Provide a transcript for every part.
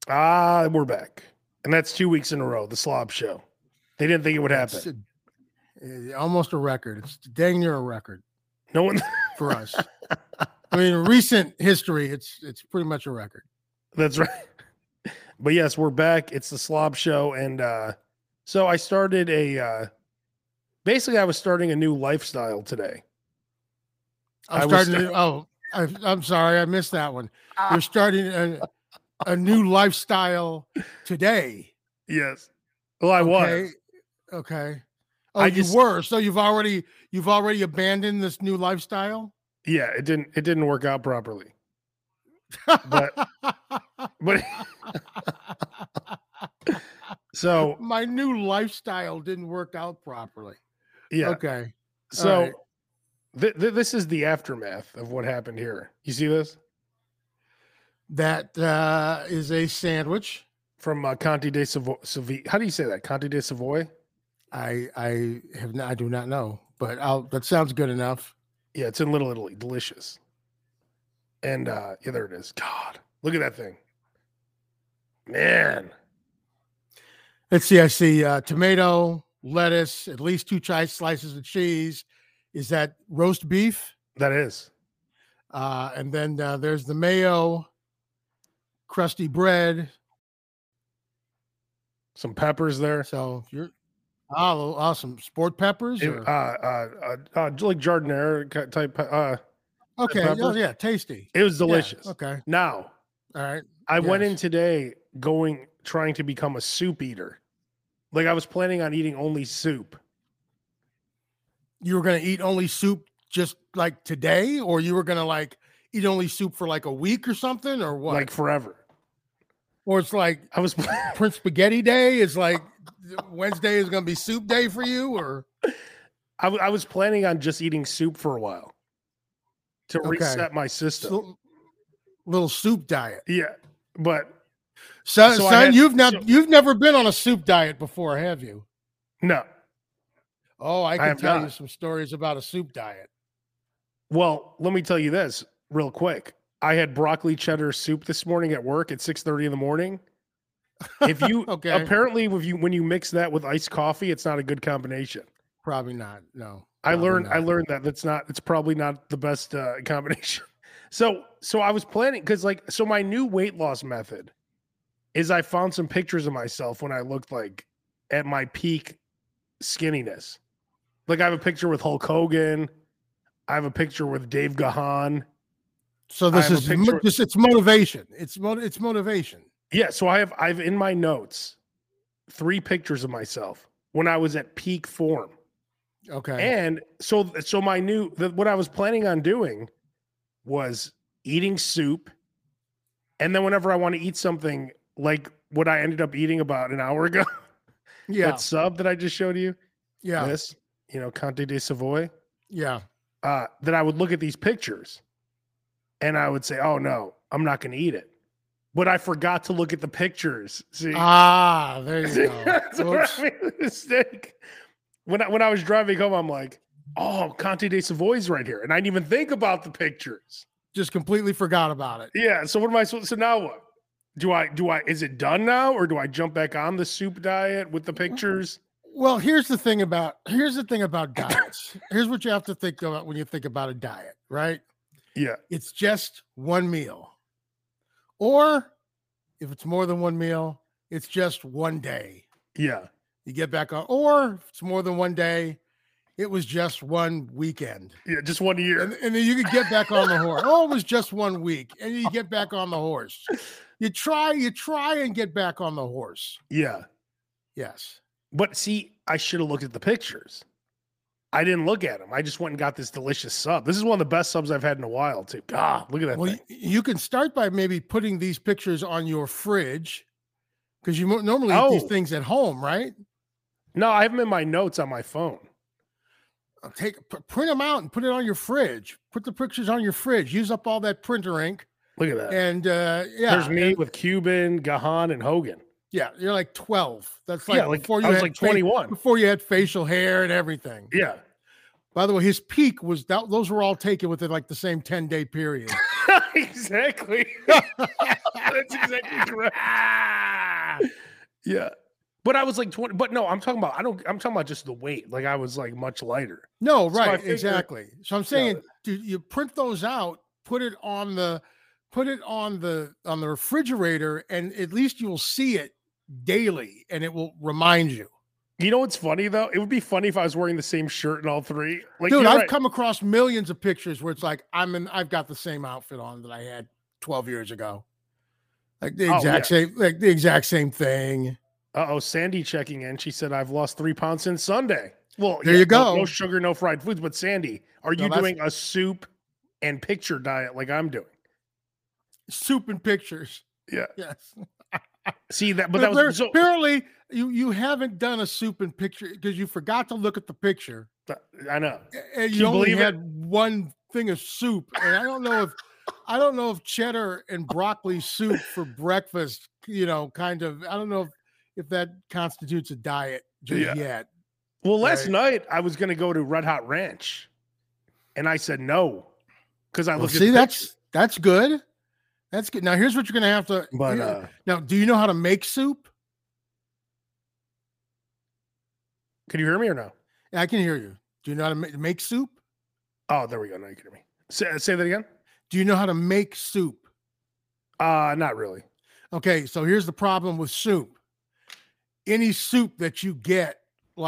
We're back. And that's 2 weeks in a row, the slob show. They didn't think it would happen. Almost a record. It's dang near a record. No one for us. I mean, in recent history, it's pretty much a record. That's right. But yes, we're back. It's the slob show. And so I started basically I was starting a new lifestyle today. I'm sorry, I missed that one. You're starting a new lifestyle today. Yes. Well, I was. Okay. Oh, you were. So you've already abandoned this new lifestyle? Yeah, it didn't work out properly. But so my new lifestyle didn't work out properly. Yeah. Okay. So this is the aftermath of what happened here. You see this? That is a sandwich from Conte de Savoy. How do you say that? Conte de Savoy? I do not know, but that sounds good enough. Yeah, it's in Little Italy. Delicious. And yeah, there it is. God, look at that thing. Man. Let's see. I see tomato, lettuce, at least 2 slices of cheese. Is that roast beef? That is. And then there's the mayo, crusty bread, some peppers there. So you're awesome. Sport peppers, like jardinere type. Okay, yeah, tasty. It was delicious. Yeah, okay, now, all right. I went in today trying to become a soup eater. Like I was planning on eating only soup. You were going to eat only soup just like today, or you were going to eat only soup for like a week or something, or what? Like forever. Or it's like I was Prince Spaghetti Day. It's like Wednesday is going to be soup day for you, or I was planning on just eating soup for a while to reset my system. Little soup diet. Yeah, but son, you've never been on a soup diet before, have you? No. Oh, I can tell you some stories about a soup diet. Well, let me tell you this real quick. I had broccoli cheddar soup this morning at work at 6:30 in the morning. If you apparently when you mix that with iced coffee, it's not a good combination. Probably not. No. I learned that it's probably not the best combination. So I was planning because my new weight loss method is I found some pictures of myself when I looked at my peak skinniness. Like I have a picture with Hulk Hogan. I have a picture with Dave Gahan. So this is it's motivation. It's motivation. Yeah. So I have in my notes 3 pictures of myself when I was at peak form. Okay. And so what I was planning on doing was eating soup. And then whenever I want to eat something like what I ended up eating about an hour ago, that sub that I just showed you. Yeah. This, Conte de Savoy. Yeah. That I would look at these pictures and I would say, oh no, I'm not going to eat it. But I forgot to look at the pictures. See? There you go. That's where I made the mistake. When I was driving home, I'm like, oh, Conte de Savoy's right here. And I didn't even think about the pictures. Just completely forgot about it. Yeah. So what am I supposed to, so now what? Do I, is it done now? Or do I jump back on the soup diet with the pictures? Well, here's the thing about diets. Here's what you have to think about when you think about a diet, right? Yeah. It's just one meal. Or if it's more than one meal, it's just one day. Yeah. You get back on, or if it's more than one day, it was just one weekend. Yeah, just 1 year. And then you could get back on the horse. Oh, it was just 1 week. And you get back on the horse. You try and get back on the horse. Yeah. Yes. But see, I should have looked at the pictures. I didn't look at them. I just went and got this delicious sub. This is one of the best subs I've had in a while, too. God, look at that thing. You can start by maybe putting these pictures on your fridge because you normally eat these things at home, right? No, I have them in my notes on my phone. Print them out and put it on your fridge. Put the pictures on your fridge. Use up all that printer ink. Look at that. And there's me with Cuban, Gahan, and Hogan. Yeah, you're like 12. That's like before you had 21. Before you had facial hair and everything. Yeah. By the way, his peak was that those were all taken within like the same 10-day period. Exactly. That's exactly correct. Yeah. But I was like 20, but no, I'm talking about just the weight. Like I was like much lighter. No, So I right, figured, exactly. So I'm saying, dude, you print those out, put it on the refrigerator, and at least you'll see it daily, and it will remind you. you know what's funny though? It would be funny if I was wearing the same shirt in all three. Like, Dude, you're I've right. come across millions of pictures where it's like I've got the same outfit on that I had 12 years ago. Like the exact same thing. Uh-oh, Sandy checking in. She said, I've lost 3 pounds since Sunday. Well, There you go. No sugar, no fried foods. But Sandy, are you doing a soup and picture diet like I'm doing? Soup and pictures. Yeah. Yes. See that, but that was apparently you haven't done a soup and picture because you forgot to look at the picture. I know. And you only had one thing of soup. And I don't know if cheddar and broccoli soup for breakfast, I don't know if that constitutes a diet just yet. Well, last night I was going to go to Red Hot Ranch, and I said no because I looked at that's good. That's good. Now here's what you're going to have to. But now, do you know how to make soup? Can you hear me or no? Yeah, I can hear you. Do you know how to make soup? Oh, there we go. Now you can hear me. Say that again. Do you know how to make soup? Not really. Okay, so here's the problem with soup. Any soup that you get,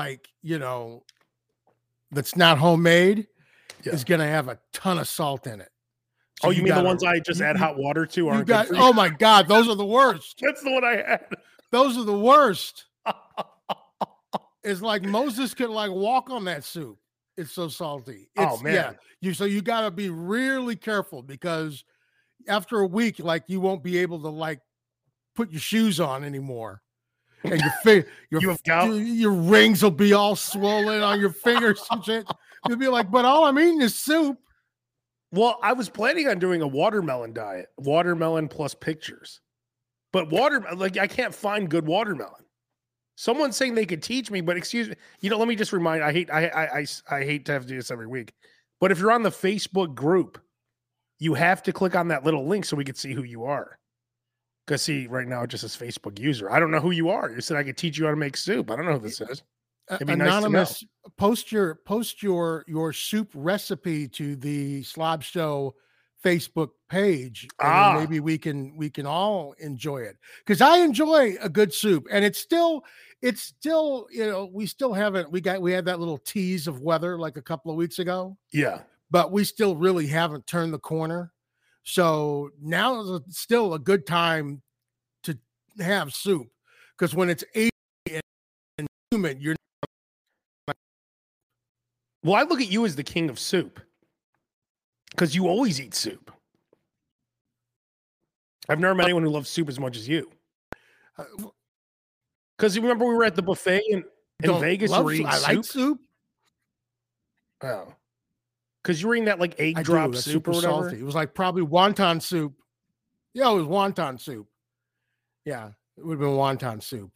that's not homemade, is going to have a ton of salt in it. So you mean the ones I just add hot water to? Oh my God, those are the worst. That's the one I had. Those are the worst. It's like Moses could walk on that soup. It's so salty. Oh man. Yeah. You got to be really careful because after a week, you won't be able to put your shoes on anymore. And your rings will be all swollen on your fingers and shit. You'll be like, but all I'm eating is soup. Well, I was planning on doing a watermelon diet, watermelon plus pictures. But I can't find good watermelon. Someone's saying they could teach me, but excuse me. Let me just remind. I hate to have to do this every week. But if you're on the Facebook group, you have to click on that little link so we can see who you are. Because see, right now it just says Facebook user. I don't know who you are. You said I could teach you how to make soup. I don't know who this is. Anonymous, post your soup recipe to the Slob Show Facebook page, and maybe we can all enjoy it, because I enjoy a good soup, and it's still we had that little tease of weather like a couple of weeks ago, but we still really haven't turned the corner. So now is still a good time to have soup, because when it's 80 and humid, you're. Well, I look at you as the king of soup because you always eat soup. I've never met anyone who loves soup as much as you. Because you remember we were at the buffet in Vegas. I like soup. Oh, because you were eating that egg drop soup or whatever. Salty. It was probably wonton soup. Yeah, it was wonton soup. Yeah, it would have been wonton soup.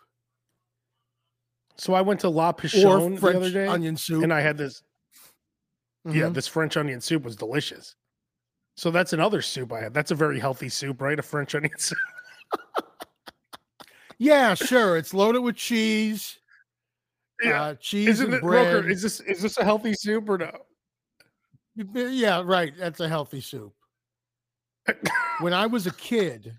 So I went to La Pichon the other day, onion soup, and I had this. Mm-hmm. Yeah, this French onion soup was delicious. So that's another soup I had. That's a very healthy soup, right? A French onion soup. Yeah, sure. It's loaded with cheese. Yeah. Cheese and bread. Roker, is this a healthy soup or no? Yeah, right. That's a healthy soup. When I was a kid,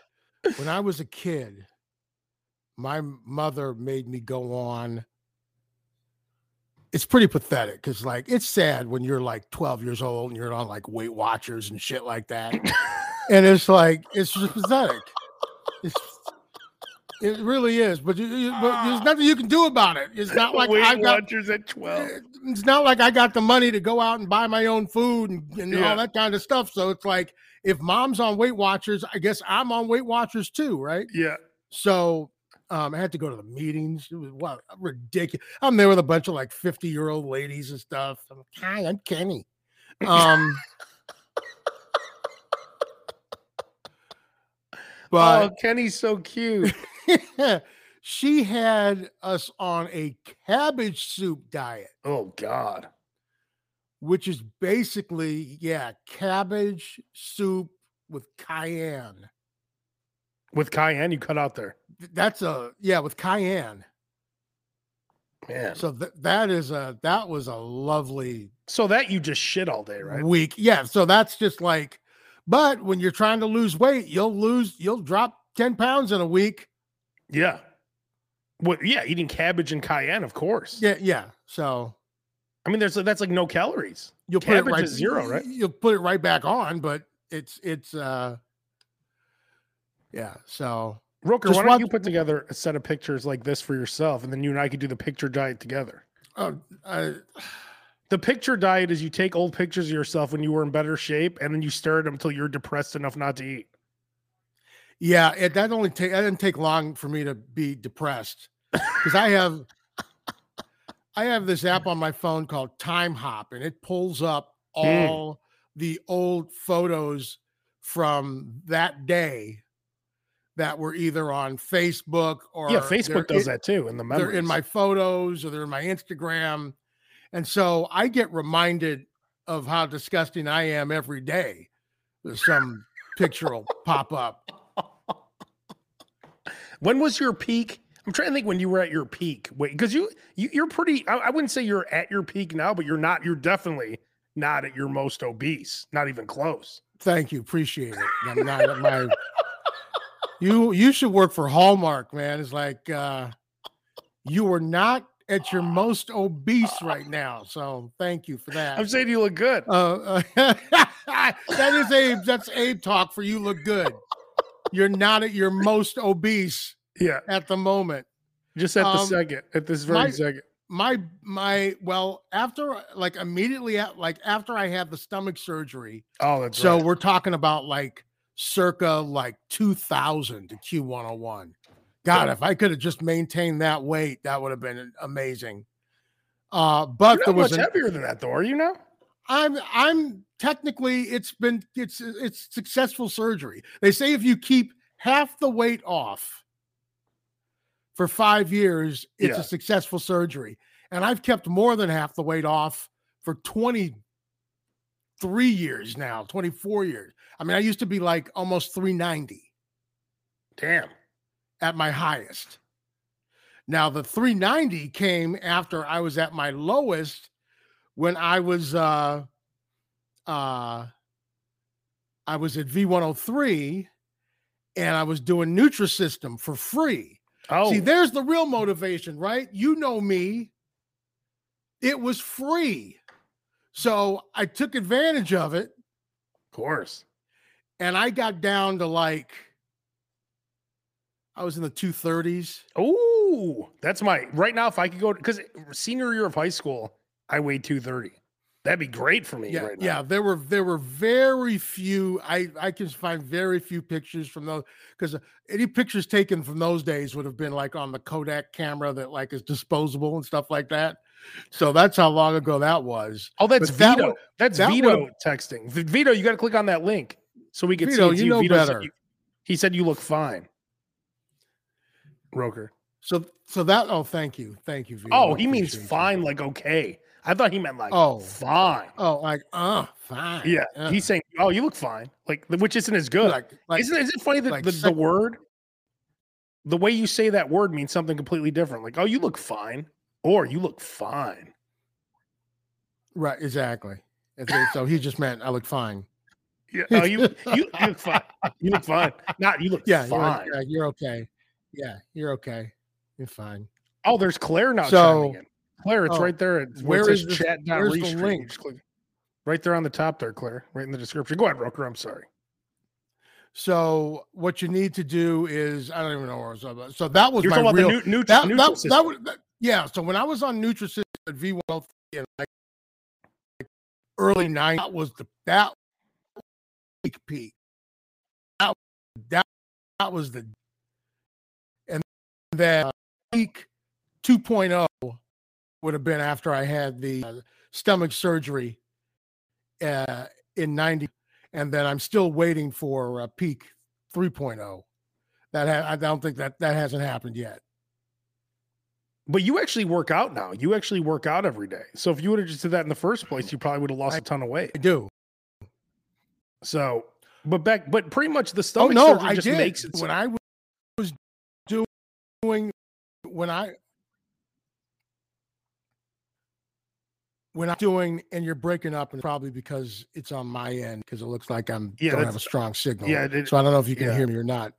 my mother made me go on. It's pretty pathetic because it's sad when you're 12 years old and you're on Weight Watchers and shit like that. And it's just pathetic. It really is, but there's nothing you can do about it. It's not like Weight Watchers at 12. It's not like I got the money to go out and buy my own food and all that kind of stuff. So it's if mom's on Weight Watchers, I guess I'm on Weight Watchers too, right? Yeah. So I had to go to the meetings. It was ridiculous. I'm there with a bunch of 50-year-old ladies and stuff. I'm hi, I'm Kenny. But Kenny's so cute. She had us on a cabbage soup diet. Oh God. Which is basically, cabbage soup with cayenne. With cayenne, you cut out there. That's with cayenne. Man. So that was a lovely. So that you just shit all day, right? Week. Yeah. So that's just like, but when you're trying to lose weight, you'll drop 10 pounds in a week. Yeah. Well, yeah, eating cabbage and cayenne, of course. Yeah, yeah. So, I mean, that's like no calories. You'll cabbage put it right, is zero, right? You'll put it right back on, but it's yeah. So, Roker, why don't you put together a set of pictures like this for yourself, and then you and I could do the picture diet together? The picture diet is you take old pictures of yourself when you were in better shape, and then you stare at them until you're depressed enough not to eat. Yeah, that didn't take long for me to be depressed, because I have this app on my phone called Time Hop, and it pulls up all the old photos from that day that were either on Facebook or Facebook does that too. In the memories, they're in my photos or they're in my Instagram, and so I get reminded of how disgusting I am every day. There's some picture will pop up. When was your peak? I'm trying to think when you were at your peak. Wait, because you're pretty. I wouldn't say you're at your peak now, but you're not. You're definitely not at your most obese. Not even close. Thank you, appreciate it. I'm not at my. You should work for Hallmark, man. It's like you are not at your most obese right now. So thank you for that. I'm saying you look good. That's Abe talk for you look good. You're not at your most obese at the moment. Just at the second, at this very second. Well, after immediately after I had the stomach surgery. Oh, that's so right. We're talking about circa 2000 to Q101. God, if I could have just maintained that weight, that would have been amazing. But there was much heavier than that, though. Are you now? I'm technically it's successful surgery. They say if you keep half the weight off for 5 years, it's a successful surgery. And I've kept more than half the weight off for 23 years now, 24 years. I mean, I used to be almost 390. Damn. At my highest. Now the 390 came after I was at my lowest when I was at V103 and I was doing Nutrisystem for free. Oh, see, there's the real motivation, right? You know me. It was free. So I took advantage of it. Of course. And I got down to I was in the 230s. Oh, that's right now. If I could go, because senior year of high school, I weighed 230. That'd be great for me right now. Yeah, there were very few. I can find very few pictures from those, because any pictures taken from those days would have been on the Kodak camera that is disposable and stuff like that. So that's how long ago that was. Oh, that's Vito. That's Vito texting. Vito, you got to click on that link so we can see it. You know Vito better. He said you look fine. Roker. So that. Oh, thank you, Vito. Oh, he means fine, okay. I thought he meant fine. Oh, fine. Yeah, he's saying, oh, you look fine. Which isn't as good. Isn't it funny that the word, the way you say that word means something completely different? Oh, you look fine, or you look fine. Right, exactly. So he just meant I look fine. Yeah. Oh, you look fine. You look fine. Not you look fine. You're okay. Yeah, you're okay. You're fine. Oh, there's Claire now chiming in. Claire, it's right there. Where is chat? Where's the link? Right there on the top there, Claire. Right in the description. Go ahead, Roker. I'm sorry. So what you need to do is, I don't even know where I was about. So that was You're my talking real. About the Nutrisystem. Yeah. So when I was on Nutrisystem at V103 in early 90s, that peak. That was the, and then peak 2.0 would have been after I had the stomach surgery in 90, and then I'm still waiting for peak 3.0. I don't think that hasn't happened yet. But you actually work out now. You actually work out every day. So if you would have just did that in the first place, you probably would have lost a ton of weight. I do. So, but pretty much the stomach surgery just makes it. When I doing when I'm doing, and you're breaking up, and probably because it's on my end, because it looks like don't have a strong signal. Yeah. So I don't know if you can hear me or not.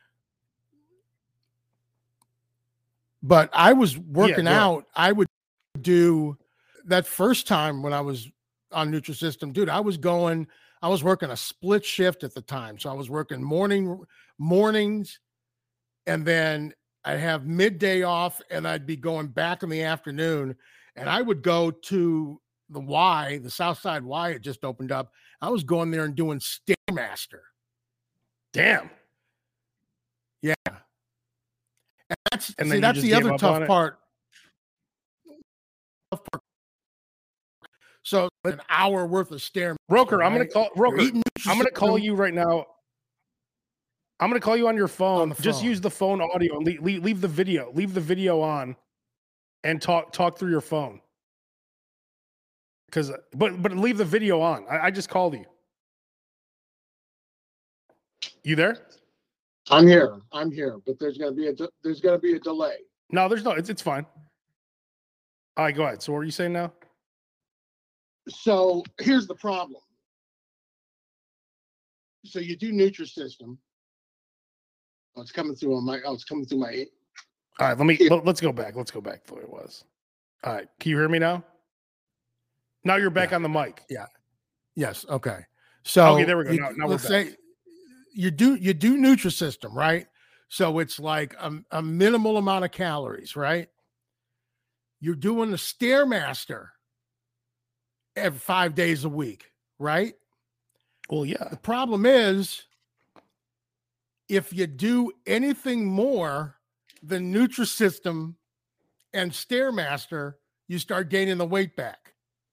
But I was working out. I would do that first time when I was on Nutrisystem, dude. I was working a split shift at the time. So I was working mornings, and then I'd have midday off, and I'd be going back in the afternoon, and I would go to the Southside Y. It just opened up. I was going there and doing Stairmaster. Damn. Yeah. And that's the other tough part. So an hour worth of Stairmaster. Roker, I'm going to call you right now. I'm going to call you on your phone. Just use the phone audio and leave the video. Leave the video on and talk through your phone. But leave the video on. I just called you. You there? I'm here, but there's gonna be a delay. No, there's no. It's fine. All right, go ahead. So what are you saying now? So here's the problem. So you do Nutrisystem. Oh, it's coming through my. All right, let's go back. Let's go back to what it was. All right, can you hear me now? Now you're back on the mic. Yeah. Yes. Okay. So okay, there we go. Now let's say you do Nutrisystem, right? So it's like a minimal amount of calories, right? You're doing the Stairmaster every 5 days a week, right? Well, yeah. The problem is, if you do anything more than Nutrisystem and Stairmaster, you start gaining the weight back.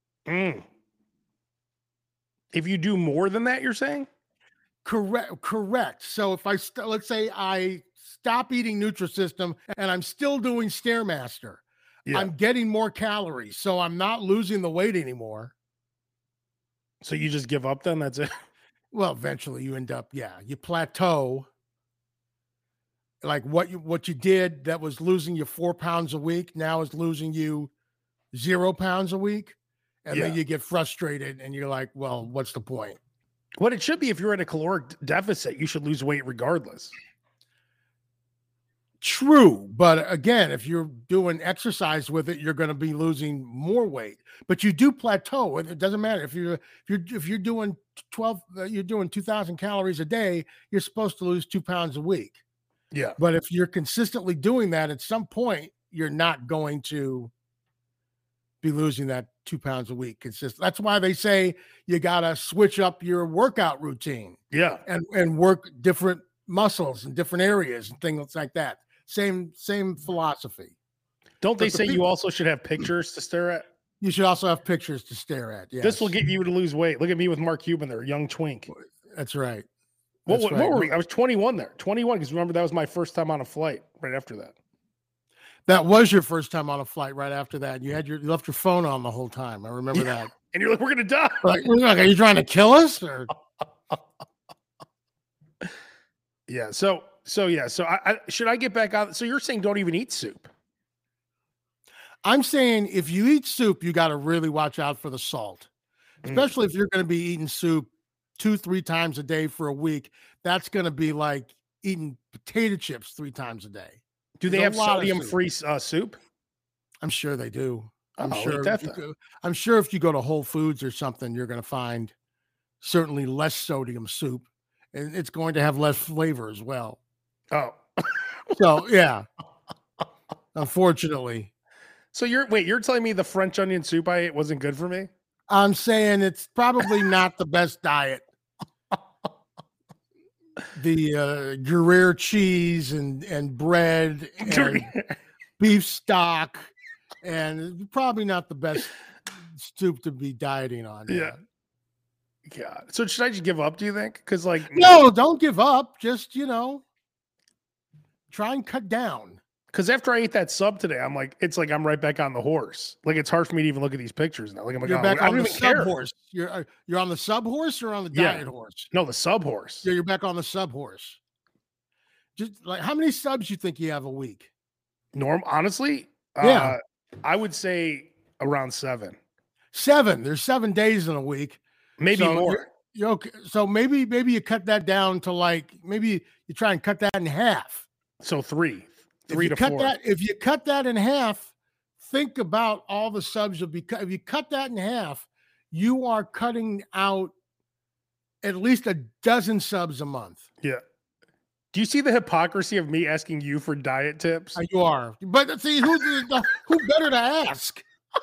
If you do more than that, you're saying? Correct. So if let's say I stop eating Nutrisystem and I'm still doing Stairmaster, I'm getting more calories, so I'm not losing the weight anymore. So you just give up then? That's it? Well, eventually you end up, you plateau. Like what you did that was losing you 4 pounds a week now is losing you 0 pounds a week. And then you get frustrated and you're like, well, what's the point? What it should be, if you're at a caloric deficit, you should lose weight regardless. True. But again, if you're doing exercise with it, you're going to be losing more weight, but you do plateau. It doesn't matter if you're doing 2,000 calories a day, you're supposed to lose 2 pounds a week. Yeah. But if you're consistently doing that, at some point, you're not going to be losing that 2 pounds a week consistent. That's why they say you got to switch up your workout routine. Yeah. And work different muscles in different areas and things like that. Same philosophy. Don't they say you also should have pictures to stare at? You should also have pictures to stare at. Yes. This will get you to lose weight. Look at me with Mark Cuban there, young twink. That's right. What were we? I was 21 there. 21, because remember, that was my first time on a flight right after that. That was your first time on a flight right after that. You left your phone on the whole time. I remember that. And you're like, we're going to die. Like, are you trying to kill us? Or? Yeah. So I should I get back out? So you're saying don't even eat soup? I'm saying if you eat soup, you got to really watch out for the salt, especially if you're going to be eating soup 2-3 times a day for a week. That's going to be like eating potato chips 3 times a day. Do they have sodium-free soup? I'm sure they do. I'm sure if you go to Whole Foods or something, you're going to find certainly less sodium soup, and it's going to have less flavor as well. Oh, so yeah. Unfortunately. So you're telling me the French onion soup I ate wasn't good for me? I'm saying it's probably not the best diet. The Gruyere cheese and bread and beef stock, and probably not the best soup to be dieting on. Yeah. God. So should I just give up, do you think? Because no, don't give up. Just, try and cut down. Because after I ate that sub today, I'm like, I'm right back on the horse. Like, it's hard for me to even look at these pictures now. Like, I'm like, you're back on the sub horse. You're on the sub horse or on the diet horse? No, the sub horse. Yeah, you're back on the sub horse. Just like, how many subs you think you have a week? Honestly, Yeah. I would say around 7. 7. There's 7 days in a week. Maybe So more. you're okay. So maybe you cut that down to like, maybe you try and cut that in half. So 3 If you to cut 4. that, if you cut that in half, think about all the subs you'll be cut. If you cut that in half, you are cutting out at least a dozen subs a month. Yeah. Do you see the hypocrisy of me asking you for diet tips? You are. But see, who better to ask?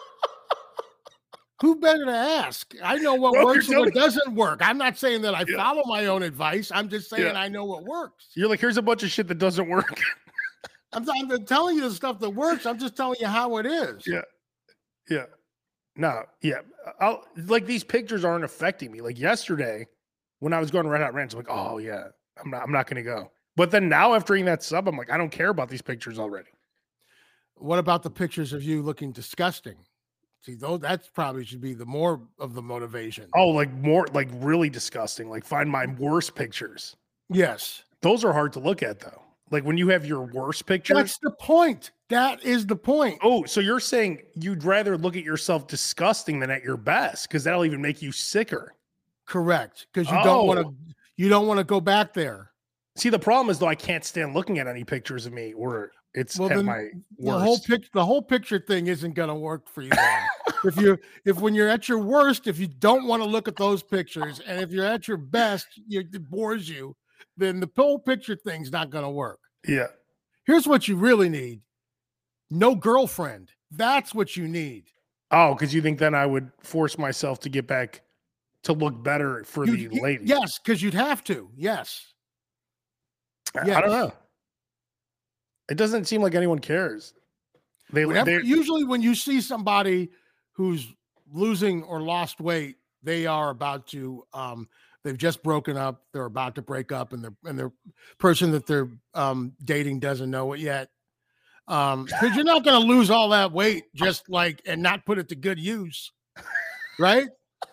Who better to ask? I know what works and what doesn't work. I'm not saying that I follow my own advice. I'm just saying I know what works. You're like, here's a bunch of shit that doesn't work. I'm telling you the stuff that works. I'm just telling you how it is. Yeah. Yeah. No. Yeah. Like these pictures aren't affecting me. Like yesterday when I was going to Red Hot Ranch, I'm like, oh yeah, I'm not going to go. But then now after eating that sub, I'm like, I don't care about these pictures already. What about the pictures of you looking disgusting? See, though, that's probably should be the more of the motivation. Oh, like more, like really disgusting. Like find my worst pictures. Yes. Those are hard to look at though. Like when you have your worst pictures. That's the point. That is the point. Oh, so you're saying you'd rather look at yourself disgusting than at your best because that'll even make you sicker. Correct. Because you don't want to go back there. See, the problem is though, I can't stand looking at any pictures of me where it's at my worst. The whole picture thing isn't going to work for you. if when you're at your worst, if you don't want to look at those pictures, and if you're at your best, it bores you, then the whole picture thing's not going to work. Yeah. Here's what you really need. No girlfriend. That's what you need. Oh, because you think then I would force myself to get back to look better for the ladies. Yes, because you'd have to. Yes. I don't know. It doesn't seem like anyone cares. Usually when you see somebody who's losing or lost weight, they are about to they've just broken up, they're about to break up, and the person that they're dating doesn't know it yet. Because you're not going to lose all that weight just like and not put it to good use, right?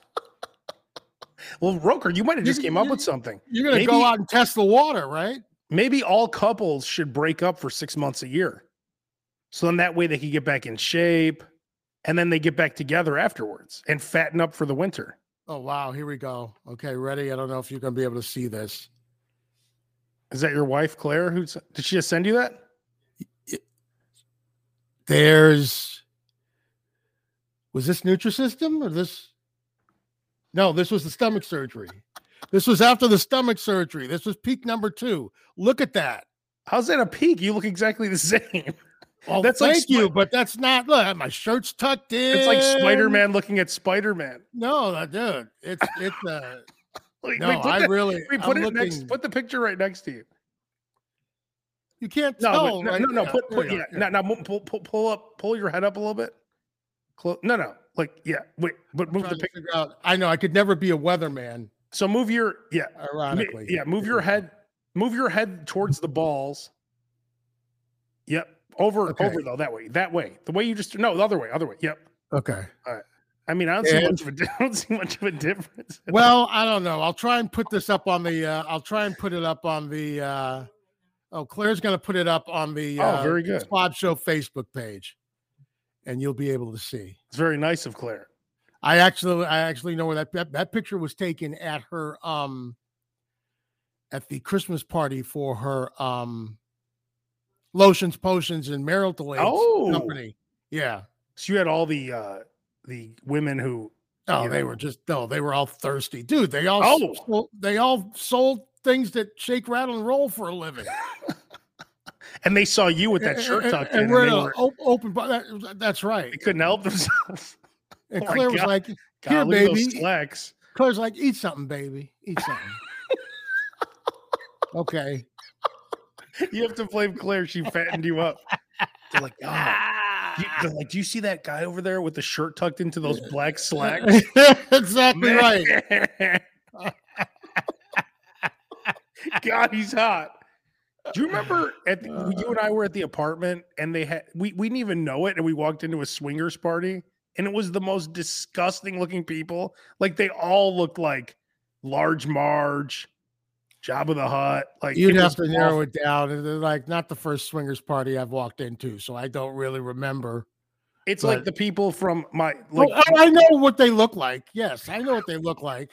Well, Roker, you might have just came up with something. You're going to go out and test the water, right? Maybe all couples should break up for 6 months a year. So then that way they can get back in shape and then they get back together afterwards and fatten up for the winter. Oh, wow. Here we go. Okay, ready? I don't know if you're going to be able to see this. Is that your wife, Claire? Did she just send you that? Was this Nutrisystem or this? No, this was the stomach surgery. This was after the stomach surgery. This was peak number 2. Look at that. How's that a peak? You look exactly the same. Well, thank you, but that's not. Look, my shirt's tucked in. It's like Spider-Man looking at Spider-Man. No, dude, it's Put the picture right next to you. You can't tell. Pull your head up a little bit. Wait, but move the picture out. I know I could never be a weatherman. So move your ironically. Move your head towards the balls. Yep. Over though, that way. The way you just the other way. Yep. Okay. All right. I mean, I don't see much of a difference. Well, I don't know. I'll try and put this up on the Claire's going to put it up on the very good Squad Show Facebook page, and you'll be able to see. It's very nice of Claire. I actually know where that picture was taken at her at the Christmas party for her lotions, potions, and marital aids company. Yeah. So you had all the women who they were all thirsty. Dude, they all sold things that shake, rattle, and roll for a living. And they saw you with that shirt tucked in. And we're open. That's right. They couldn't help themselves. And Claire was like, "Here, baby." Slacks. Claire's like, "Eat something, baby. Eat something." Okay. You have to blame Claire. She fattened you up. They're like, do you see that guy over there with the shirt tucked into those black slacks? Exactly right. God, he's hot. Do you remember you and I were at the apartment and we didn't even know it, and we walked into a swingers party and it was the most disgusting looking people. Like they all looked like Large Marge Jabba the Hutt. Like you'd have to narrow it down. And like not the first swingers party I've walked into, so I don't really remember. It's like the people from my I know what they look like. Yes, I know what they look like.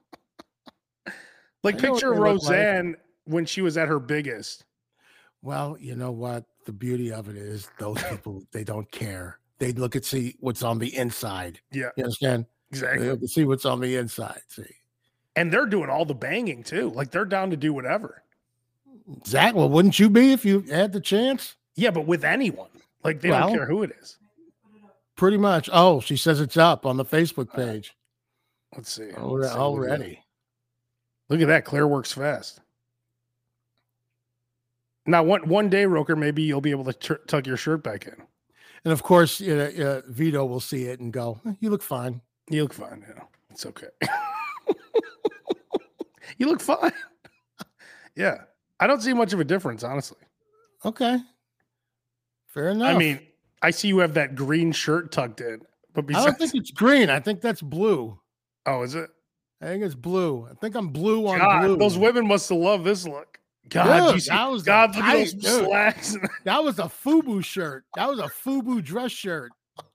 Like picture Roseanne when she was at her biggest. Well, you know what? The beauty of it is those people, they don't care. They look at see what's on the inside. Yeah. You understand? Exactly. They look to see what's on the inside. See. And they're doing all the banging too. Like they're down to do whatever. Exactly. Well, wouldn't you be if you had the chance? Yeah, but with anyone. Like they don't care who it is. Pretty much. Oh, she says it's up on the Facebook page. Let's see. Already. Look at that. Claire works fast. Now, one day, Roker, maybe you'll be able to tuck your shirt back in. And of course, Vito will see it and go, "You look fine. You look fine. Yeah, it's okay. You look fine." Yeah, I don't see much of a difference, honestly. Okay, fair enough. I mean, I see you have that green shirt tucked in, but I don't think it's green. I think that's blue. Oh, is it? I think it's blue. I think I'm blue on God, blue. Those women must have loved this look. God, dude, look at those slacks. That was a FUBU shirt. That was a FUBU dress shirt.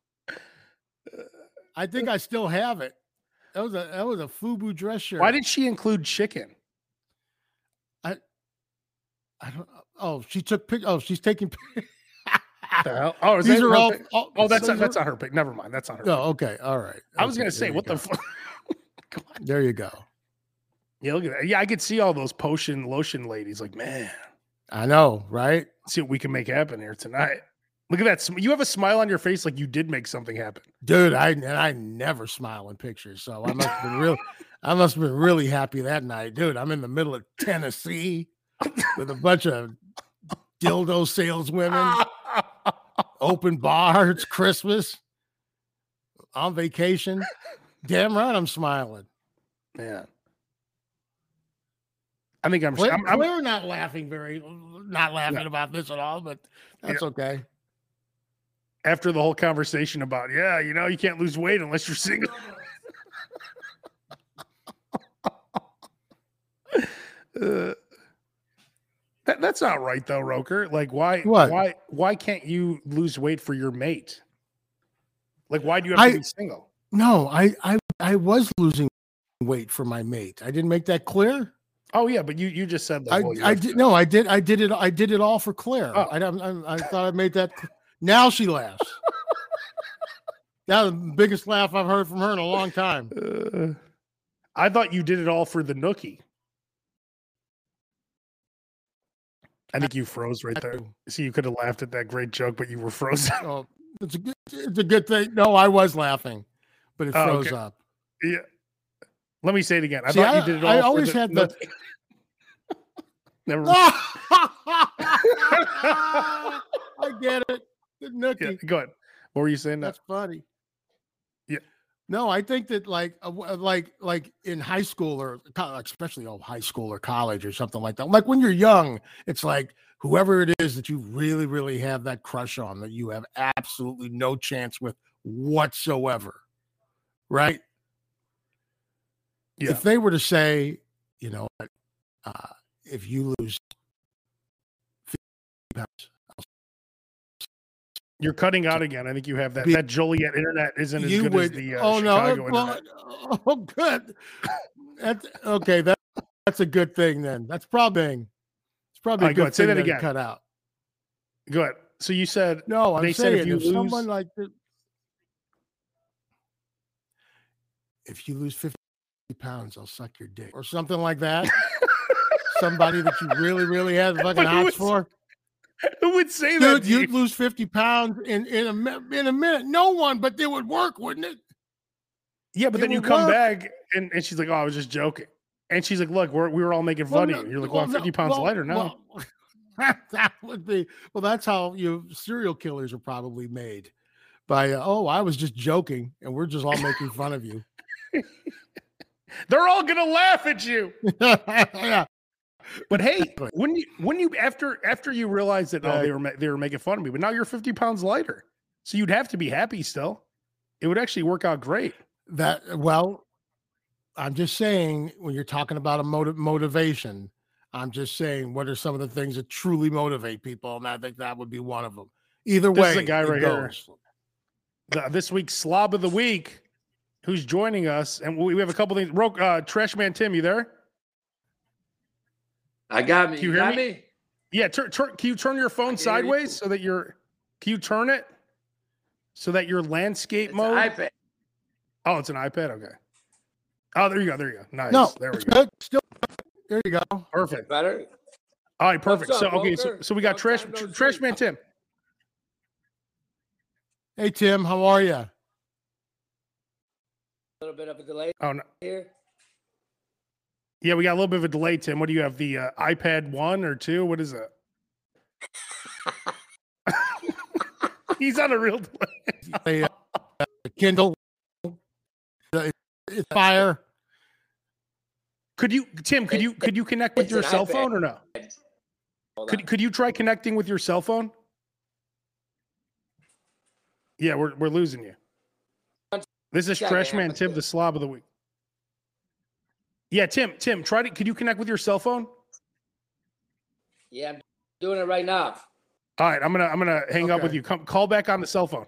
I think I still have it. That was a FUBU dress shirt. Why did she include chicken? I don't. Oh, she took pic. Oh, she's taking. The hell? Oh, is these that are all. pic? Oh, that's not her pic. Never mind. That's not her. Oh, okay. All right. I was gonna say, what the fuck? There you go. Yeah, look at that. Yeah, I could see all those potion lotion ladies. Like, man, I know, right? Let's see what we can make happen here tonight. Look at that. You have a smile on your face, like you did make something happen, dude. I never smile in pictures, so I must have been really happy that night, dude. I'm in the middle of Tennessee with a bunch of dildo saleswomen, open bar. It's Christmas, on vacation. Damn right, I'm smiling. Man. I think I'm not laughing about this at all, but that's okay. After the whole conversation about, you can't lose weight unless you're single. That's not right though, Roker. Like why can't you lose weight for your mate? Like why do you have to be single? No, I was losing weight for my mate. I didn't make that clear. Oh yeah, but you just said that. I did it all for Claire. Oh. I thought I made that. Now she laughs. Now the biggest laugh I've heard from her in a long time. I thought you did it all for the nookie. I think you froze right there. See, you could have laughed at that great joke, but you were frozen. Oh, it's a good thing. No, I was laughing, but it froze up. Yeah. Let me say it again. I thought you did it all. I always had the. Never. I get it. The nookie. Yeah, go ahead. What were you saying? That's funny. Yeah. No, I think that like in high school or especially high school or college or something like that. Like when you're young, it's like whoever it is that you really, really have that crush on that you have absolutely no chance with whatsoever. Right? Yeah. If they were to say, if you lose 50 pounds, you're cutting out again. I think you have that Joliet internet isn't as good as the Chicago internet. Oh, good. Okay. That's a good thing then. That's probably a good thing. Say that again. Cut out. Go ahead. So you said no. I'm saying if you lose someone like this, if you lose 50 pounds, I'll suck your dick or something like that. Somebody that you really, really had the fucking hots for. Who would say that? Dude, you'd lose 50 pounds in a minute. No one, but it would work, wouldn't it? Yeah, but then you come back and she's like, "Oh, I was just joking." And she's like, "Look, we were all making fun of you." You're like, "Well, I'm 50 pounds lighter now." That would be that's how serial killers are probably made. By I was just joking, and we're just all making fun of you. They're all gonna laugh at you. Yeah. But hey, when you after you realize that they were making fun of me, but now you're 50 pounds lighter, so you'd have to be happy still. It would actually work out great. I'm just saying when you're talking about a motivation, I'm just saying, what are some of the things that truly motivate people? And I think that would be one of them. Either This way, is a guy right goes. here. This week's slob of the week, who's joining us, and we have a couple things. Trash Man Tim, you there? I got me. Can you hear me? Yeah. Can you turn your phone sideways so that you're? Can you turn it so that your landscape mode? An iPad. Oh, it's an iPad. Okay. Oh, there you go. There you go. Nice. No, there we it's go. good. Still, there you go. Perfect. Better. All right. Perfect. What's up, So okay. Walker? So we got Trash Man Tim. Hey Tim, how are you? A little bit of a delay. Oh no. Here. Yeah, we got a little bit of a delay, Tim. What do you have? The iPad 1 or 2? What is it? He's on a real delay. The Kindle. It's fire. Could you connect with your cell an phone or no? Could you try connecting with your cell phone? Yeah, we're losing you. This is Trash Man Tim, the slob of the week. Yeah, Tim, could you connect with your cell phone? Yeah, I'm doing it right now. All right, I'm gonna hang up with you. Call back on the cell phone.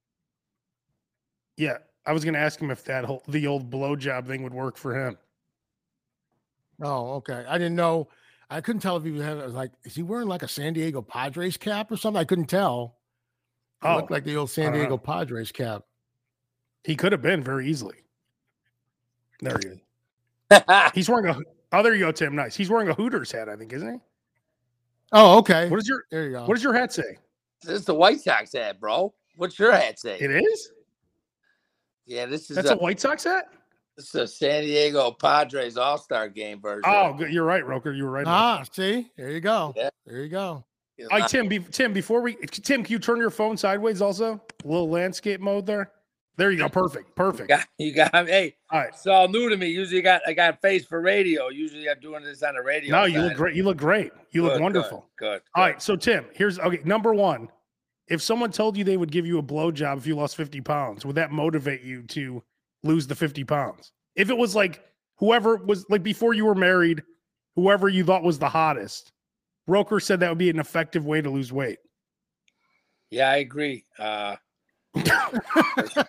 Yeah, I was gonna ask him if the old blowjob thing would work for him. Oh, okay. I didn't know. I couldn't tell if he was like, is he wearing like a San Diego Padres cap or something? I couldn't tell. It looked like the old San Diego Padres cap. He could have been very easily. There he is. He's wearing there you go, Tim. Nice. He's wearing a Hooters hat, I think, isn't he? Oh, okay. There you go. What does your hat say? This is the White Sox hat, bro. What's your hat say? It is? Yeah, that's a White Sox hat? This is a San Diego Padres All-Star Game version. Oh, good. You're right, Roker. You were right. See? There you go. Yeah. There you go. All right, Tim, Tim, can you turn your phone sideways also? A little landscape mode there. There you go. Perfect. You got hey. All right. It's all new to me. Usually I got face for radio. Usually I'm doing this on the radio. No, you look great. You look great. You look wonderful. Good. All right. So Tim, number one. If someone told you they would give you a blowjob if you lost 50 pounds, would that motivate you to lose the 50 pounds? If it was like whoever was like before you were married, whoever you thought was the hottest, Roker said that would be an effective way to lose weight. Yeah, I agree. There's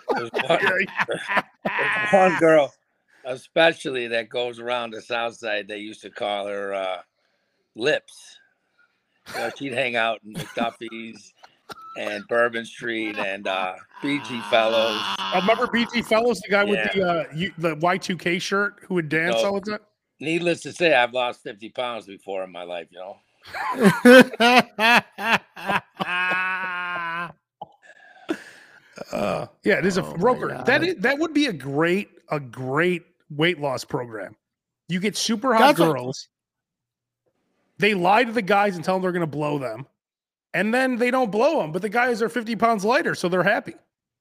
one girl, especially that goes around the South Side. They used to call her Lips. She'd hang out in McDuffie's and Bourbon Street and BG Fellows. I remember BG Fellows, the guy with the Y2K shirt who would dance all the time. Needless to say, I've lost 50 pounds before in my life, you know. Yeah, it is a Roker. That would be a great weight loss program. You get super hot girls. They lie to the guys and tell them they're going to blow them. And then they don't blow them, but the guys are 50 pounds lighter, so they're happy.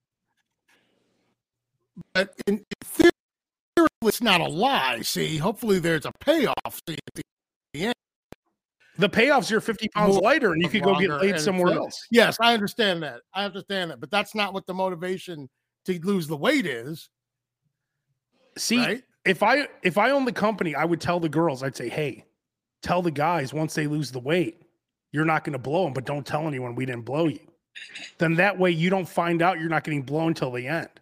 But in theory, it's not a lie. See, hopefully there's a payoff. See, at the end. The payoffs, you're 50 pounds lighter, and you could go get laid somewhere else. Yes, I understand that. But that's not what the motivation to lose the weight is. See, right? if I owned the company, I would tell the girls, I'd say, hey, tell the guys once they lose the weight, you're not going to blow them, but don't tell anyone we didn't blow you. Then that way you don't find out you're not getting blown till the end.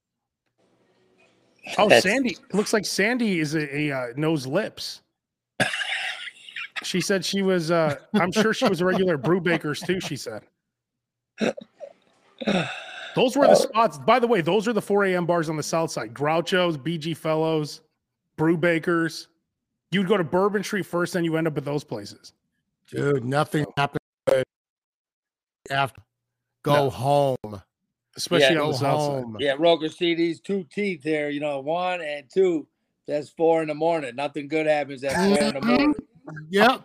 Oh, Sandy. It looks like Sandy is a knows lips. She said she was, I'm sure she was a regular Brewbakers too, she said. Those were the spots. By the way, those are the 4 a.m. bars on the South Side. Groucho's, BG Fellows, Brewbakers. You'd go to Bourbon Street first, then you end up at those places. Dude, nothing happened after. Go home. Especially on the South Side. Yeah, Roker, see these 2 teeth there, 1 and 2. That's 4 in the morning. Nothing good happens at 4 in the morning. Yep.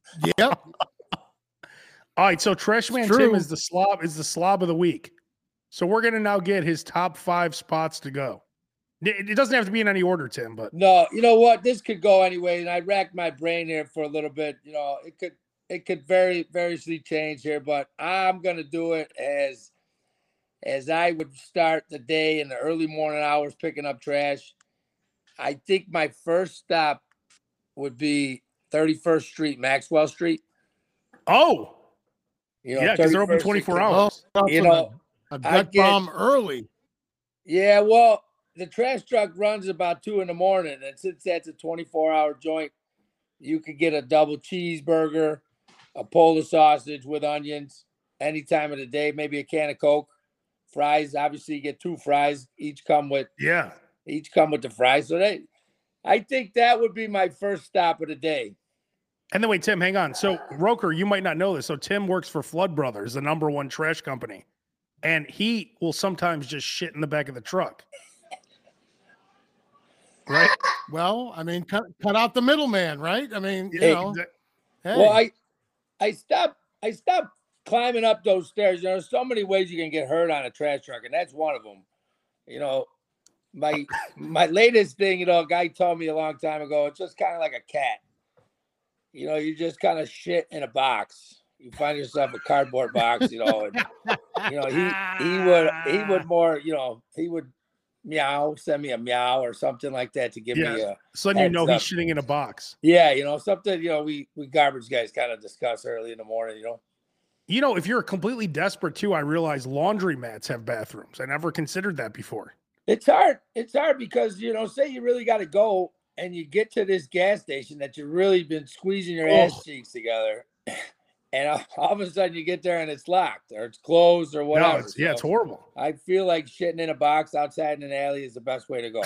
All right, so Trashman Tim is the slob of the week. So we're gonna now get his top 5 spots to go. It doesn't have to be in any order, Tim, but no, you know what? This could go anyway, and I racked my brain here for a little bit. It could variously change here, but I'm gonna do it as I would start the day in the early morning hours picking up trash. I think my first stop would be 31st Street, Maxwell Street. Oh, You know, yeah, because they're open 31st 24 Street. hours. You know, a gut bomb early. Yeah, well, the trash truck runs about 2 a.m, and since that's a 24-hour joint, you could get a double cheeseburger, a Polish sausage with onions any time of the day, maybe a can of Coke, fries. Obviously, you get 2 fries. Each come with the fries. So I think that would be my first stop of the day. And then wait, Tim, hang on. So Roker, you might not know this. So Tim works for Flood Brothers, the #1 trash company, and he will sometimes just shit in the back of the truck. Right. Well, I mean, cut out the middleman, right? I mean, you know. Hey. Well, I stopped climbing up those stairs. You know, there's so many ways you can get hurt on a trash truck, and that's one of them. You know, my latest thing, you know, a guy told me a long time ago, it's just kind of like a cat. You know, you just kind of shit in a box. You find yourself a cardboard box, you know, and you know, he would more, you know, he would send me a meow or something like that to give me a so then you know he's shitting in a box. Yeah, you know, something, you know, we garbage guys kind of discuss early in the morning, you know. You know, if you're completely desperate too, I realize laundromats have bathrooms. I never considered that before. It's hard. It's hard because, you know, say you really got to go and you get to this gas station that you've really been squeezing your ass cheeks together. And all of a sudden you get there and it's locked or it's closed or whatever. No, it's horrible. I feel like shitting in a box outside in an alley is the best way to go.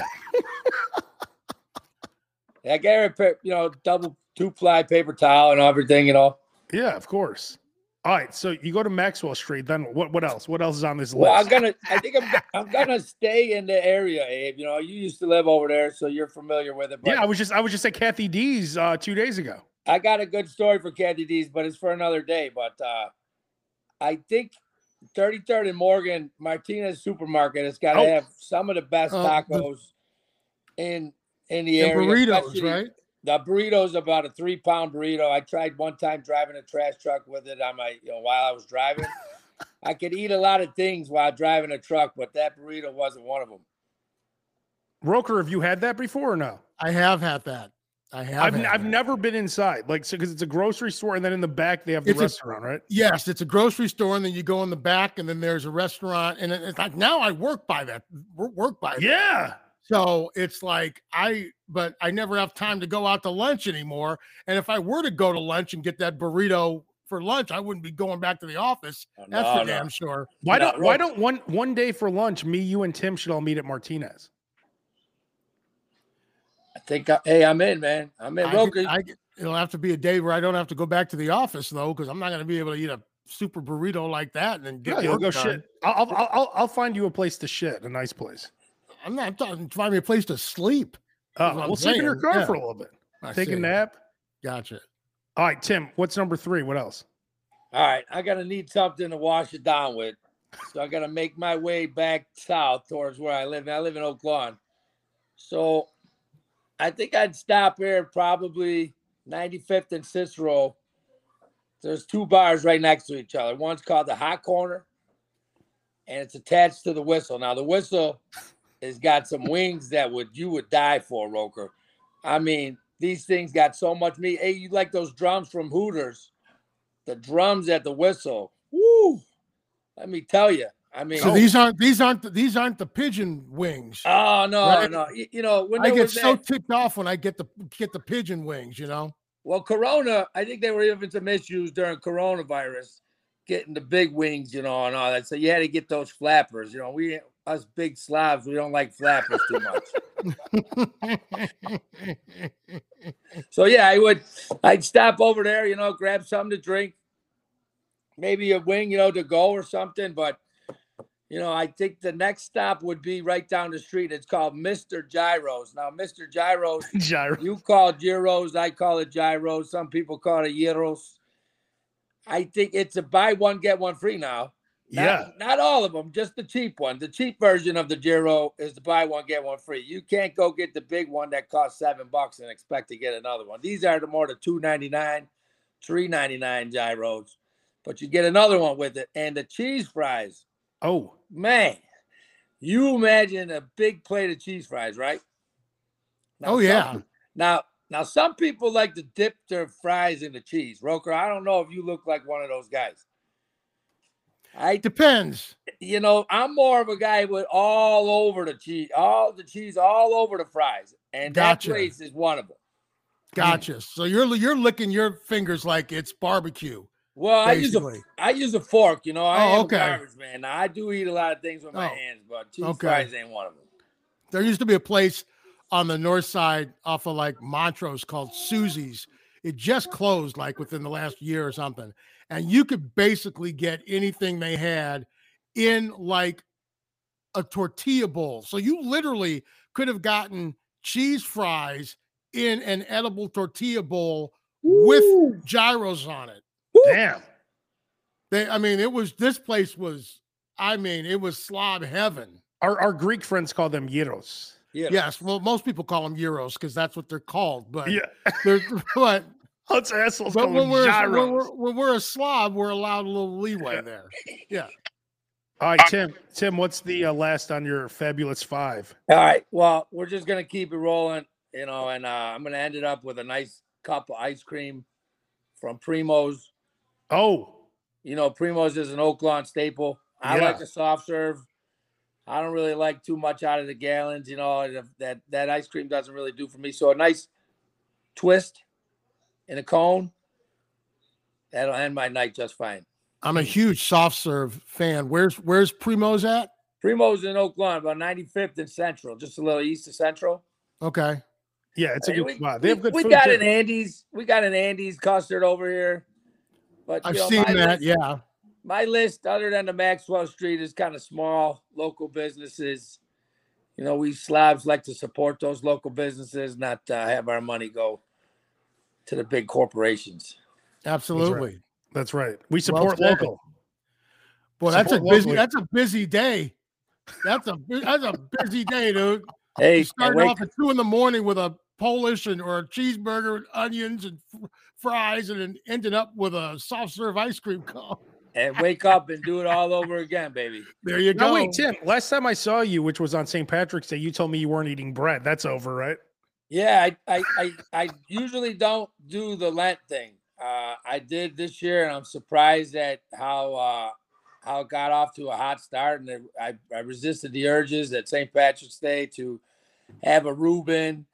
I get a, you know, double 2-ply paper towel and everything, you know. Yeah, of course. All right, so you go to Maxwell Street. Then what else? What else is on this list? Well, I think I'm gonna stay in the area, Abe. You know, you used to live over there, so you're familiar with it. But yeah, I was just at Kathy D's 2 days ago. I got a good story for Kathy D's, but it's for another day. But I think 33rd and Morgan, Martinez Supermarket has got to have some of the best tacos in the area. Burritos, right? The burrito's about a 3-pound burrito. I tried one time driving a trash truck with it on my, you know, while I was driving. I could eat a lot of things while driving a truck, but that burrito wasn't one of them. Roker, have you had that before or no? I have had that. I've never been inside, like, so because it's a grocery store, and then in the back they have the restaurant, right? Yes, it's a grocery store, and then you go in the back, and then there's a restaurant, and it's like now I work by that. Yeah. So it's like but I never have time to go out to lunch anymore. And if I were to go to lunch and get that burrito for lunch, I wouldn't be going back to the office. That's for damn sure. Why don't one day for lunch, me, you, and Tim should all meet at Martinez? I think, I'm in, man. I'm in. It'll have to be a day where I don't have to go back to the office though, because I'm not going to be able to eat a super burrito like that and then get you'll go shit. I'll find you a place to shit, a nice place. I'm not talking. Find me a place to sleep. We'll sleep in your car for a little bit. Take a nap. Gotcha. All right, Tim. What's number 3? What else? All right, I gotta need something to wash it down with, so I gotta make my way back south towards where I live. I live in Oak Lawn, so I think I'd stop here probably 95th and Cicero. There's 2 bars right next to each other. One's called the Hot Corner, and it's attached to the Whistle. Now the Whistle has got some wings that you would die for, Roker. I mean, these things got so much meat. Hey, you like those drums from Hooters? The drums at the Whistle. Woo! Let me tell you. I mean, so these aren't the pigeon wings. Oh no, right? No. You know, when I get so ticked off when I get the pigeon wings. You know. Well, Corona, I think they were having some issues during coronavirus, getting the big wings, you know, and all that. So you had to get those flappers. You know, us big Slavs, we don't like flappers too much. So yeah, I'd stop over there, you know, grab something to drink, maybe a wing, you know, to go or something. But you know, I think the next stop would be right down the street. It's called Mr. Gyros. Now, Mr. Gyros, you call it gyros, I call it gyros. Some people call it gyros. I think it's a buy one, get one free now. Not all of them, just the cheap one. The cheap version of the gyro is the buy one, get one free. You can't go get the big one that costs $7 and expect to get another one. These are the $2.99, $3.99 gyros. But you get another one with it. And the cheese fries. Oh, man. You imagine a big plate of cheese fries, right? Now, Now, Now, some people like to dip their fries in the cheese. Roker, I don't know if you look like one of those guys. Depends. You know, I'm more of a guy with all over the cheese all over the fries, and Gotcha. that place is one of them. Gotcha. So you're licking your fingers like it's barbecue. Well, I use a fork. You know, I am a garbage man. Now, I do eat a lot of things with my hands, but cheese fries ain't one of them. There used to be a place on the north side off of like Montrose called Susie's. It just closed like within the last year or something. And you could basically get anything they had in like a tortilla bowl. So you literally could have gotten cheese fries in an edible tortilla bowl with gyros on it. Damn. This place was, it was slob heaven. Our Greek friends call them gyros. Yes. Well, most people call them gyros because that's what they're called. But but us assholes call them gyros. When we're a Slav, we're allowed a little leeway there. Yeah. All right, Tim, what's the last on your fabulous 5? All right. Well, we're just gonna keep it rolling, and I'm gonna end it up with a nice cup of ice cream from Primo's. Oh, Primo's is an Oak Lawn staple. I like a soft serve. I don't really like too much out of the gallons. That ice cream doesn't really do for me. So a nice twist in a cone, that'll end my night just fine. I'm a huge soft serve fan. Where's Primo's at? Primo's in Oak Lawn, about 95th and Central, just a little east of Central. Okay. Yeah, it's a good spot. They have good food. We got an Andy's. We got an Andy's custard over here. But I've seen that. Yeah. My list, other than the Maxwell Street, is kind of small, local businesses. We Slavs like to support those local businesses, not have our money go to the big corporations. Absolutely. That's right. We support local. Boy, that's a busy day. That's a busy day, dude. Hey, you started off at 2 a.m. with a Polish or a cheeseburger, and onions and fries, and then ended up with a soft serve ice cream cone. And wake up and do it all over again, baby. There you go. No, wait, Tim, last time I saw you, which was on St. Patrick's Day, you told me you weren't eating bread. That's over, right? Yeah, I usually don't do the Lent thing. I did this year, and I'm surprised at how it got off to a hot start. And I resisted the urges at St. Patrick's Day to have a Reuben,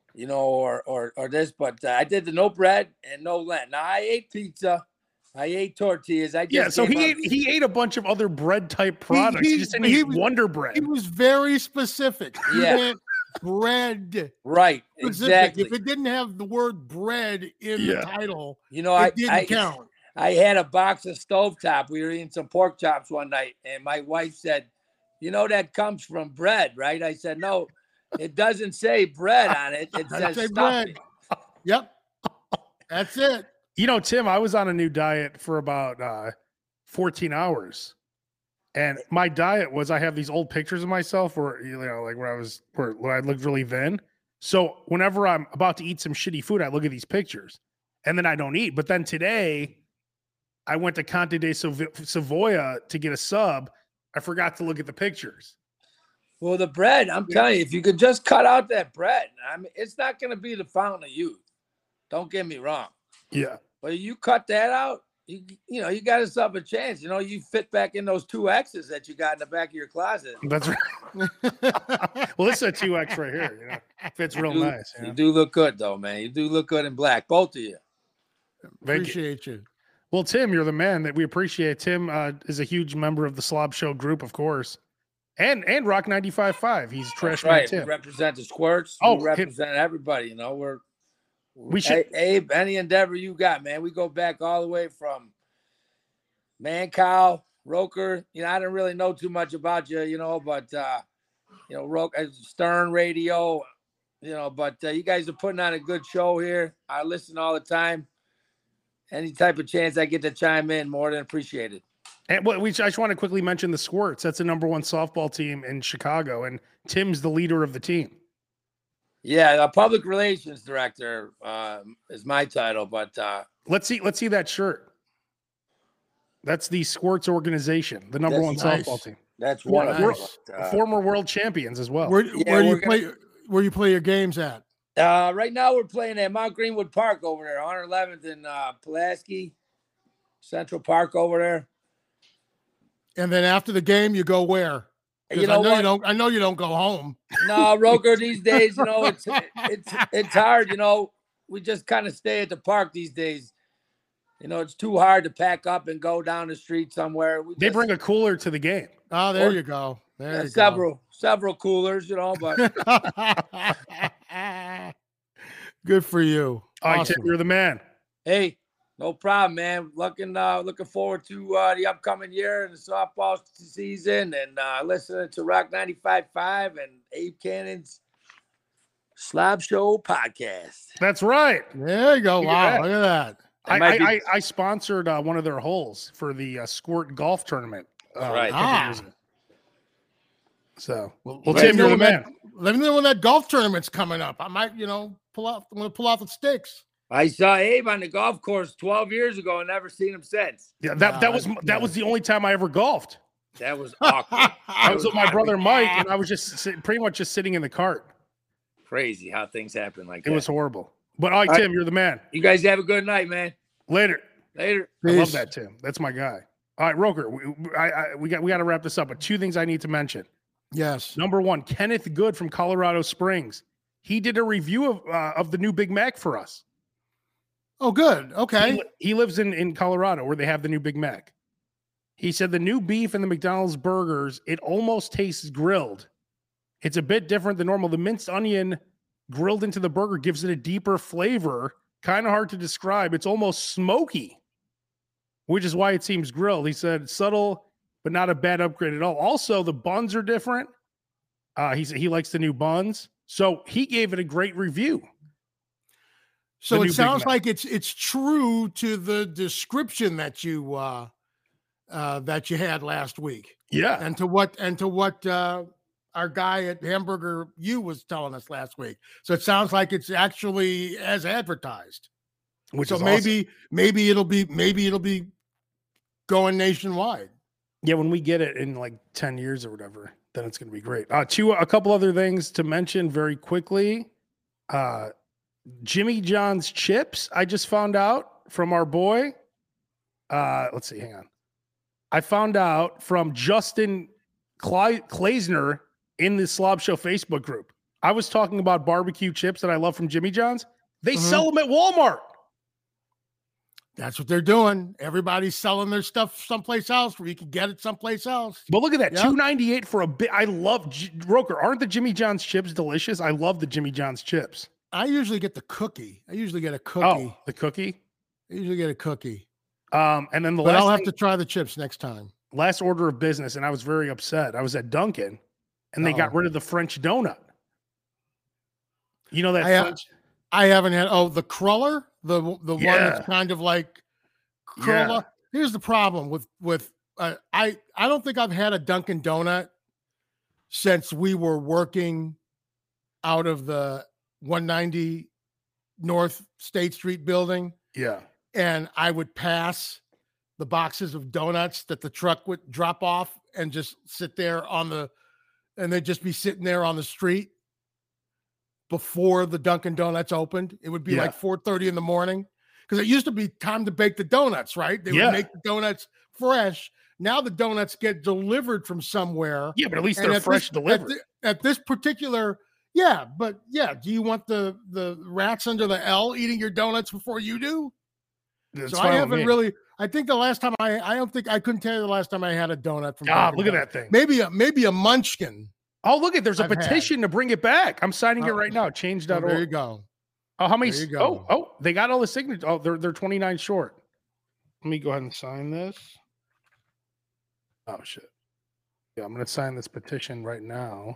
or this. But I did the no bread and no Lent. Now, I ate pizza. I ate tortillas. So he ate a bunch of other bread type products. He just didn't eat Wonder Bread. He was very specific. Yeah. Bread. Right. Specific. Exactly. If it didn't have the word bread in the title, it didn't count. I had a box of stovetop. We were eating some pork chops one night, and my wife said, that comes from bread, right? I said, no, it doesn't say bread on it. It says stuffing. Yep. That's it. Tim, I was on a new diet for about 14 hours. And my diet was, I have these old pictures of myself where, like when I looked really thin. So whenever I'm about to eat some shitty food, I look at these pictures and then I don't eat. But then today I went to Conte de Savoia to get a sub. I forgot to look at the pictures. Well, the bread, I'm telling you, if you could just cut out that bread, it's not going to be the fountain of youth. Don't get me wrong. Yeah. But you cut that out, you got yourself a chance. You fit back in those 2Xs that you got in the back of your closet. That's right. Well, this is a 2X right here. Fits real nice. You do look good, though, man. You do look good in black, both of you. Appreciate you. Well, Tim, you're the man that we appreciate. Tim is a huge member of the Slob Show group, of course, and Rock 95.5. He's Trash Man Tim. We represent the Squirts. We represent everybody. Abe, any endeavor you got, man. We go back all the way from Mancow, Roker. I didn't really know too much about you, but Roker, Stern Radio, but you guys are putting on a good show here. I listen all the time. Any type of chance I get to chime in, more than appreciated. And I just want to quickly mention the Squirts. That's the #1 softball team in Chicago, and Tim's the leader of the team. Yeah, the public relations director is my title, but let's see that shirt. That's the Squirts organization, the #1 softball team. That's one. Former world champions as well. Where you play your games at? Right now we're playing at Mount Greenwood Park over there, 111th and Pulaski, Central Park over there. And then after the game, you go where? You know what? I know you don't go home. No, Roker, these days, it's hard. We just kind of stay at the park these days. It's too hard to pack up and go down the street somewhere. They bring a cooler to the game. Oh, there you go. Several coolers, but good for you. All right, Tim, you're the man. Hey, no problem, man. Looking forward to the upcoming year and the softball season, and listening to Rock 95.5 and Abe Cannon's Slob Show podcast. That's right. There you go. Wow, look at that. I sponsored one of their holes for the Squirt Golf Tournament. Right. So, well, Tim, you're the man. Let me know when that golf tournament's coming up. I might, pull out the sticks. I saw Abe on the golf course 12 years ago and never seen him since. Yeah, that was the only time I ever golfed. That was awkward. I was with my brother Mike, and I was just pretty much just sitting in the cart. Crazy how things happen like that. It was horrible. But all right, Tim, you're the man. You guys have a good night, man. Later. Peace. I love that, Tim. That's my guy. All right, Roker, we got to wrap this up. But two things I need to mention. Yes. Number one, Kenneth Good from Colorado Springs. He did a review of the new Big Mac for us. Oh, good. Okay. He lives in Colorado where they have the new Big Mac. He said the new beef in the McDonald's burgers, it almost tastes grilled. It's a bit different than normal. The minced onion grilled into the burger gives it a deeper flavor. Kind of hard to describe. It's almost smoky, which is why it seems grilled. He said subtle, but not a bad upgrade at all. Also, the buns are different. He said he likes the new buns. So he gave it a great review. So it sounds like it's true to the description that you had last week. Yeah. And to what our guy at Hamburger U was telling us last week. So it sounds like it's actually as advertised. Which so is maybe it'll be going nationwide. Yeah, when we get it in like 10 years or whatever, then it's going to be great. A couple other things to mention very quickly. Jimmy John's chips, I just found out from our boy. Let's see, hang on. I found out from Justin Klaisner in the Slob Show Facebook group. I was talking about barbecue chips that I love from Jimmy John's. They sell them at Walmart. That's what they're doing. Everybody's selling their stuff someplace else where you can get it someplace else. But look at that, $2.98 for a bit. I love Roker. Aren't the Jimmy John's chips delicious? I love the Jimmy John's chips. I usually get the cookie. Oh, the cookie? I usually get a cookie. And then I'll have to try the chips next time. Last order of business, and I was very upset. I was at Dunkin', and they got rid of the French donut. You know that French? I haven't had the cruller, the one that's kind of like cruller. Yeah. Here's the problem with I don't think I've had a Dunkin' Donut since we were working out of the 190 North State Street building. Yeah. And I would pass the boxes of donuts that the truck would drop off and just sit there and they'd just be sitting there on the street before the Dunkin' Donuts opened. It would be like 4:30 in the morning because it used to be time to bake the donuts, right? They would make the donuts fresh. Now the donuts get delivered from somewhere. Yeah, but at least they're fresh delivered. At this particular, do you want the rats under the L eating your donuts before you do? That's so I haven't really. I think the last time I couldn't tell you the last time I had a donut from. Look at that thing. Maybe a Munchkin. Oh, look there's a petition to bring it back. I'm signing it right now. Change.org. There you go. Oh, how many? Oh, they got all the signatures. Oh, they're 29 short. Let me go ahead and sign this. Oh shit. Yeah, I'm gonna sign this petition right now.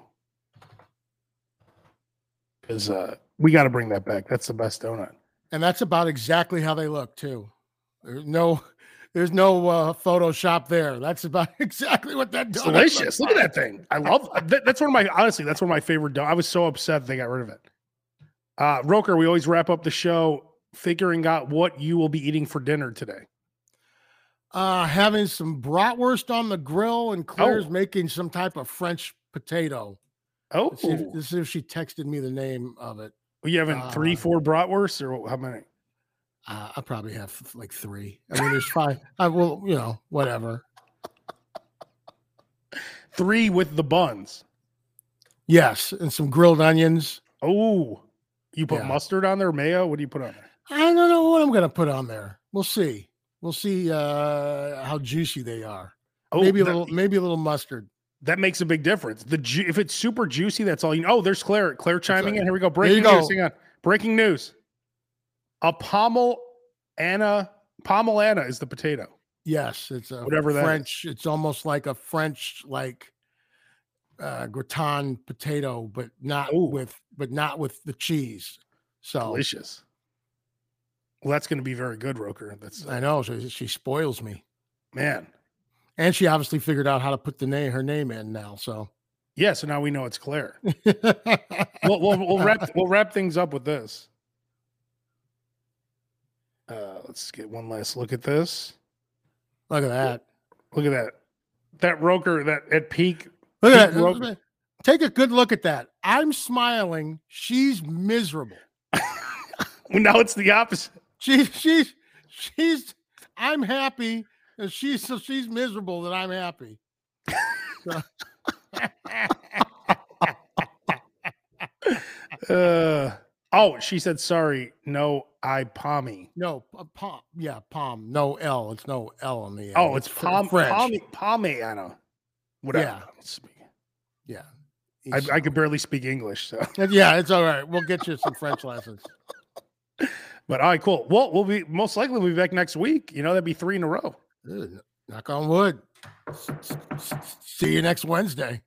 Because we got to bring that back. That's the best donut. And that's about exactly how they look too. There's no Photoshop there. That's about exactly what that donut delicious. Look at that thing. I love that's one of my favorite donuts. I was so upset they got rid of it. Roker, we always wrap up the show figuring out what you will be eating for dinner today. Having some bratwurst on the grill, and Claire's making some type of French potato. Oh, let's see if she texted me the name of it. Well, you having 3, 4 bratwursts, or how many? I probably have like 3. I mean, there's 5. I will, whatever. 3 with the buns. Yes, and some grilled onions. Oh, you put mustard on there, mayo? What do you put on there? I don't know what I'm going to put on there. We'll see. We'll see how juicy they are. Oh, maybe a little mustard. That makes a big difference. If it's super juicy, that's all you know. Oh, there's Claire. Claire chiming in. Here we go. Breaking news. Hang on. Breaking news. A pomelana is the potato. Yes, it's a whatever French. That is. It's almost like a French gratin potato, but not with the cheese. So delicious. Well, that's going to be very good, Roker. I know. She spoils me, man. And she obviously figured out how to put her name in now. So yeah, so now we know it's Claire. we'll wrap things up with this. Let's get one last look at this. Look at that. Look at that. That Roker that at peak. Look at that. Roker. Take a good look at that. I'm smiling. She's miserable. Well, now it's the opposite. She's. I'm happy. And she's miserable that I'm happy. She said sorry. No, pommy. No, palm. Yeah, palm. No L. It's no L on the end. Oh, it's palm. Palmiana. Whatever. Yeah. I could barely speak English, so yeah, it's all right. We'll get you some French lessons. But all right, cool. Well, we'll be back next week. That'd be 3 in a row. Knock on wood. See you next Wednesday.